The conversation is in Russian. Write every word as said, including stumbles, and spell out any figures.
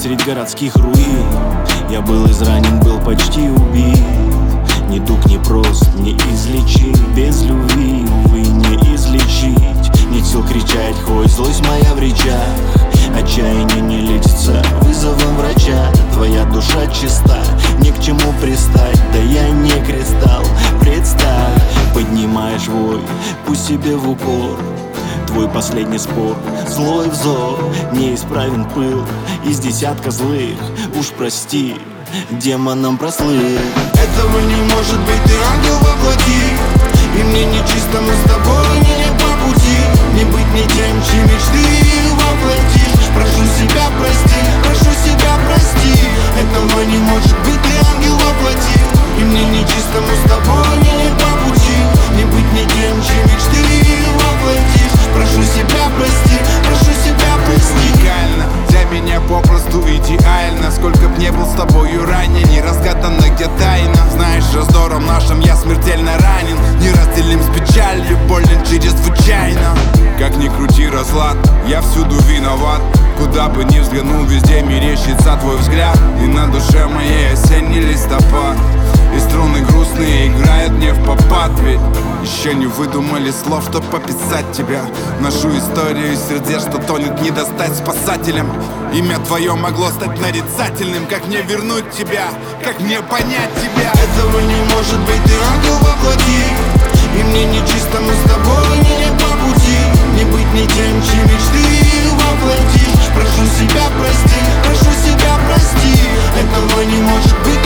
средь городских руин. Я был изранен, был почти убит. Недуг не прост, не излечить. Без любви, увы, не излечить. Нет сил кричать, хоть злость моя в речах. Отчаяние не лечится вызовом врача. Твоя душа чиста, ни к чему пристать. Да я не кристалл, представь. Поднимаешь вой, пусть себе в укор. Твой последний спор, злой взор. Неисправен пыл из десятка злых. Уж прости, демонам прослых. Этого не может быть, ты ангел во плоти. И мне не чисто, мы с тобой не по пути. Не быть не тем, чьи мечты воплотишь. Прошу себя прости, прошу себя прости. Этого не может быть, ты ангел во плоти. И мне не чисто, мы с тобой не по пути. Не быть не тем, чьи мечты воплотишь. Прошу себя прости, прошу себя прости. Уникально, для меня попросту идеально. Сколько б не был с тобою ранее, не разгадана где тайна. Знаешь, раздором нашим я смертельно ранен. Не разделим с печалью, болен чрезвычайно. Как ни крути разлад, я всюду виноват. Куда бы ни взглянул, везде мерещится твой взгляд. И на душе моей осенний листопад. И струны грустные играют мне в попад. Ведь еще не выдумали слов, чтоб пописать тебя. Ношу историю из сердец, что тонет, не достать спасателям. Имя твое могло стать нарицательным. Как мне вернуть тебя, как мне понять тебя? Этого не может быть, ты ангел во плоти. И мне не чисто, мы с тобой не по пути. Не быть не тем, чьи мечты воплотишь. Прошу себя прости, прошу себя прости. Этого не может быть,